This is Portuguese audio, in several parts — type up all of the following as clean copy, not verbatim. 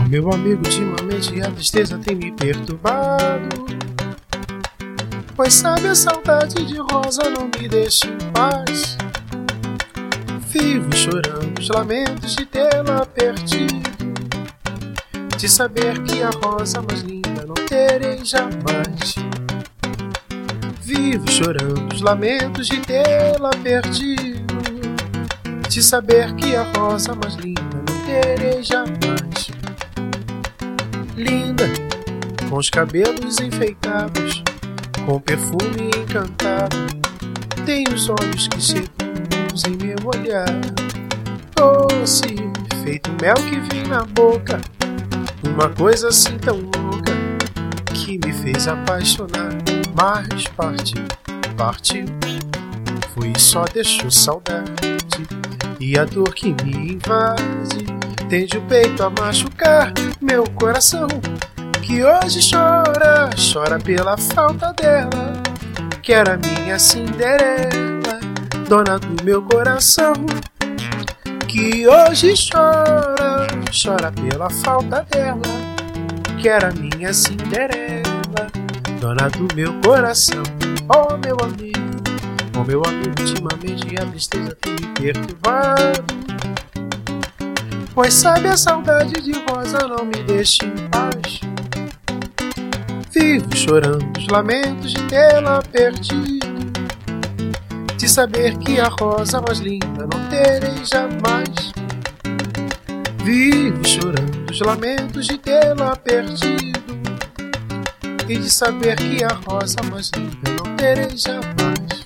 Meu amigo, ultimamente a tristeza tem me perturbado, pois sabe, a saudade de Rosa não me deixa em paz. Vivo chorando os lamentos de tê-la perdido, de saber que a rosa mais linda não terei jamais. Vivo chorando os lamentos de tê-la perdido, de saber que a rosa mais linda não terei jamais. Linda, com os cabelos enfeitados, com perfume encantado, tem os olhos que seduzem meu olhar. Doce, feito mel que vem na boca, uma coisa assim tão louca, que me fez apaixonar. Mas partiu, foi e só deixou saudade, e a dor que me invade tende o peito a machucar meu coração, que hoje chora pela falta dela, que era minha Cinderela, dona do meu coração. Que hoje chora pela falta dela, que era minha Cinderela, dona do meu coração. Oh meu amigo, ultimamente a tristeza tem me perturbado, pois sabe, a saudade de Rosa não me deixa em paz. Vivo chorando os lamentos de tê-la perdido, de saber que a rosa mais linda não terei jamais. Vivo chorando os lamentos de tê-la perdido, e de saber que a rosa mais linda não terei jamais.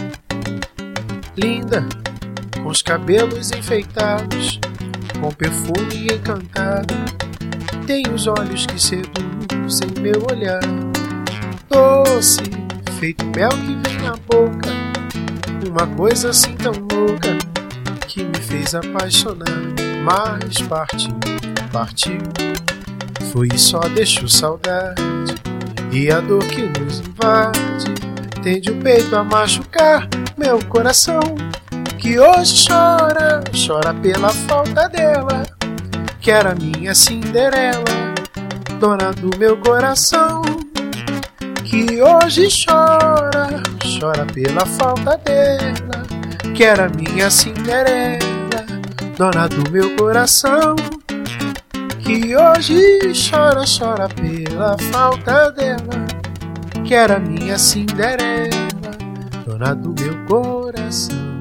Linda, com os cabelos enfeitados, com perfume encantado, tem os olhos que seduzem meu olhar. Doce, feito mel que vem na boca, uma coisa assim tão louca, que me fez apaixonar. Mas partiu, foi e só deixou saudade, e a dor que nos invade tende o peito a machucar meu coração, que hoje chora pela falta dela, que era minha Cinderela, dona do meu coração. Que hoje chora pela falta dela, que era minha Cinderela, dona do meu coração. Que hoje chora pela falta dela, que era minha Cinderela, dona do meu coração.